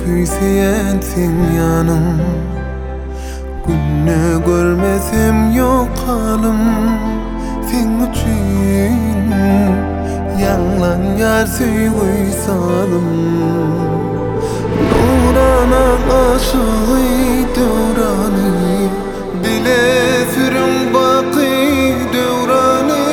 Tüyseyensin yanım, günne görmesem yok halim. Sen üçün yalan yar söyleysalım. Nurana aşığı dövrani, dile sürün baki dövrani.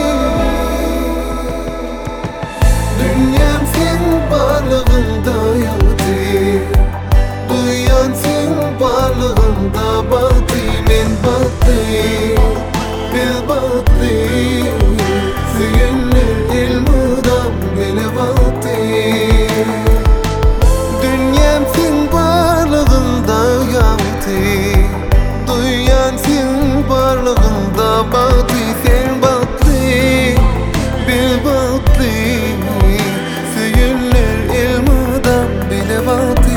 Dünyam sen varlığında yaldı, duyan sen varlığında baktı. Men baktı, bil baktı, söyünler ilmudan bile baktı. Dünyam sen varlığında yaldı, duyan sen varlığında baktı. Sen baktı, bil baktı, söyünler ilmudan bile baktı.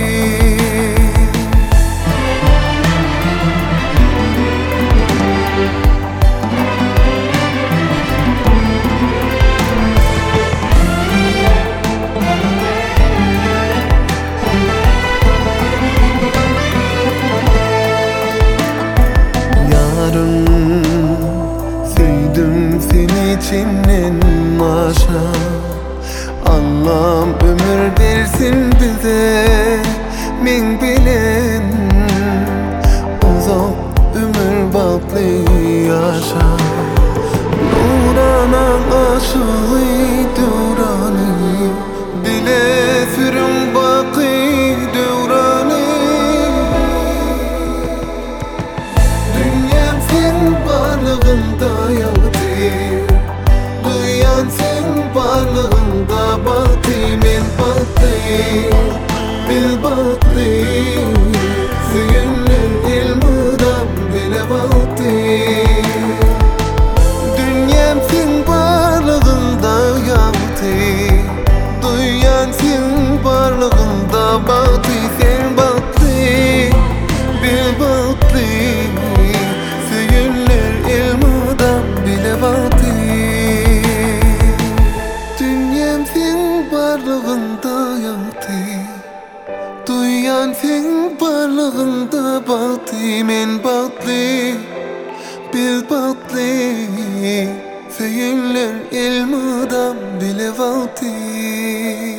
Sevdim seni içinden maşa. Allah'ım ömür versin bize, men bilen uzak ömür baklı yaşa. Nurana aşığı dövrani, dile sürün baki dövrani. Dünyam sen varlığında yaldı, duyan sen varlığında baktı. Men baktı, bil baktı, söyünler ilmudan bile baktı. Dünyam sen varlığında yaldı, duyan sen varlığında baktı. Sen baktı, bil baktı, söyünler ilmudan bile baktı. Dünyam sen varlığında yaldı, duyan sen varlığında baktı. Men baktı, bil baktı, söyünler ilmudan bile baktı.